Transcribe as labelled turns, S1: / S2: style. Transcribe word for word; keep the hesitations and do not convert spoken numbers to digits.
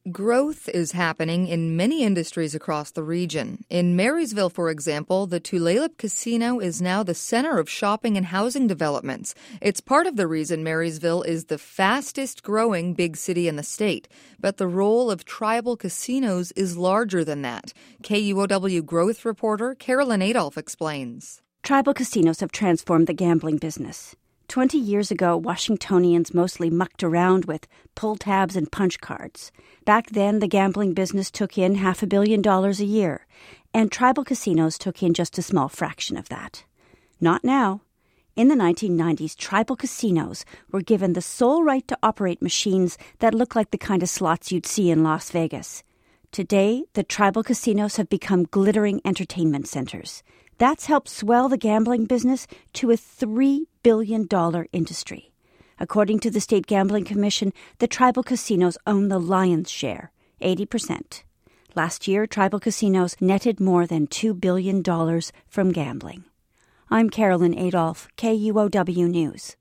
S1: Growth is happening in many industries across the region. In Marysville, for example, the Tulalip Casino is now the center of shopping and housing developments. It's part of the reason Marysville is the fastest growing big city in the state. But the role of tribal casinos is larger than that. K U O W growth reporter Carolyn Adolph explains.
S2: Tribal casinos have transformed the gambling business. Twenty years ago, Washingtonians mostly mucked around with pull tabs and punch cards. Back then, the gambling business took in half a billion dollars a year, and tribal casinos took in just a small fraction of that. Not now. In the nineteen nineties, tribal casinos were given the sole right to operate machines that look like the kind of slots you'd see in Las Vegas. Today, the tribal casinos have become glittering entertainment centers. That's helped swell the gambling business to a three billion dollars industry. According to the State Gambling Commission, the tribal casinos own the lion's share, eighty percent. Last year, tribal casinos netted more than two billion dollars from gambling. I'm Carolyn Adolph, K U O W News.